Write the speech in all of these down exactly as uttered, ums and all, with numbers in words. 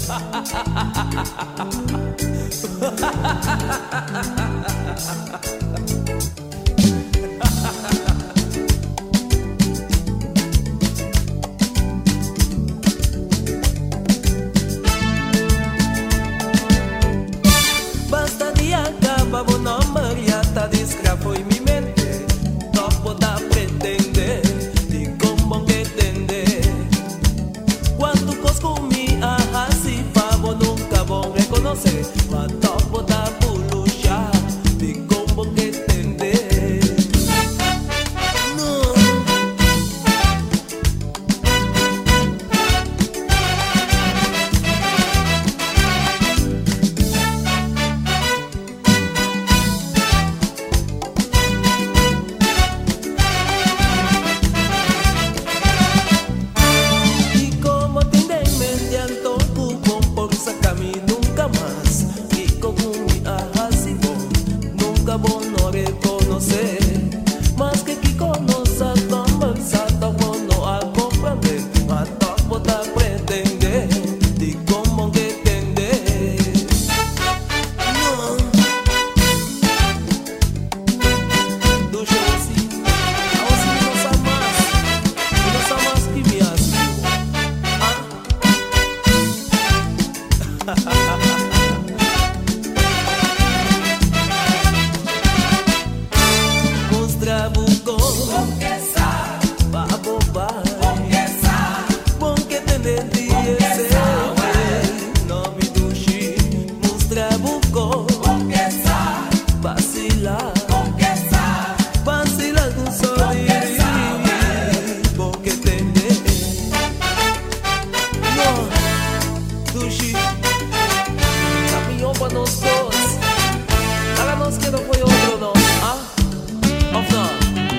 Basta di acabavo na mariata di scrafo in mi mente, dopo da pretende, di como que tende. Quando cosco mi aha si favo nunca vão reconocer, mas dopo da bulucha, di como que tende. No. No reconocer, más que que conoce a conversar, como no a comprender, a todo da pretender, de como que entender. No, do jeito assim, assim não sabe mais, não sabe mais que me hace. Trabuco, porque sabe, va bobar, porque sabe, bom que entender esse, não me duche, mostra buco, porque sabe, vacilar, porque sabe, vacilar com sorrir, bom que entender, não, duche, caminhou para nós dois, para nós que não foi outro não, ah? Of no.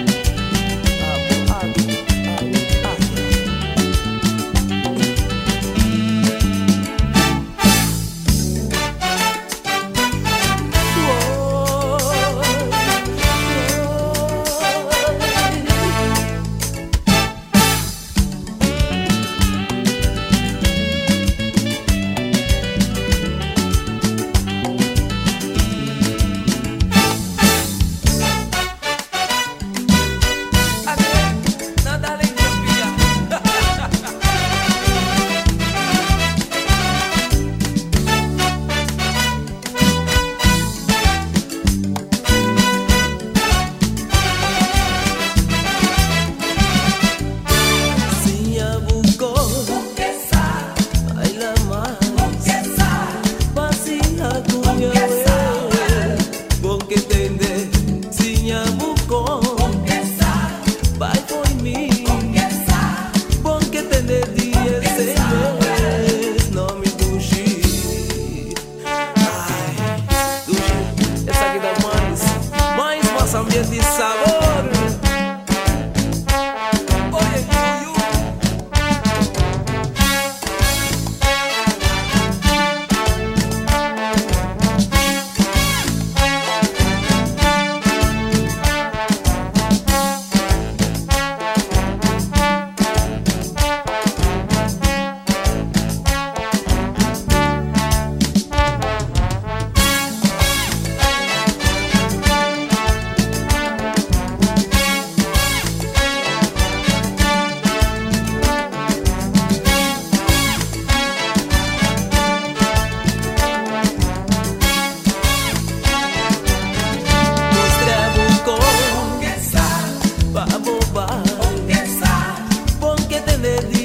Ambiente y sabor. Oye, you, you. Bom que entender.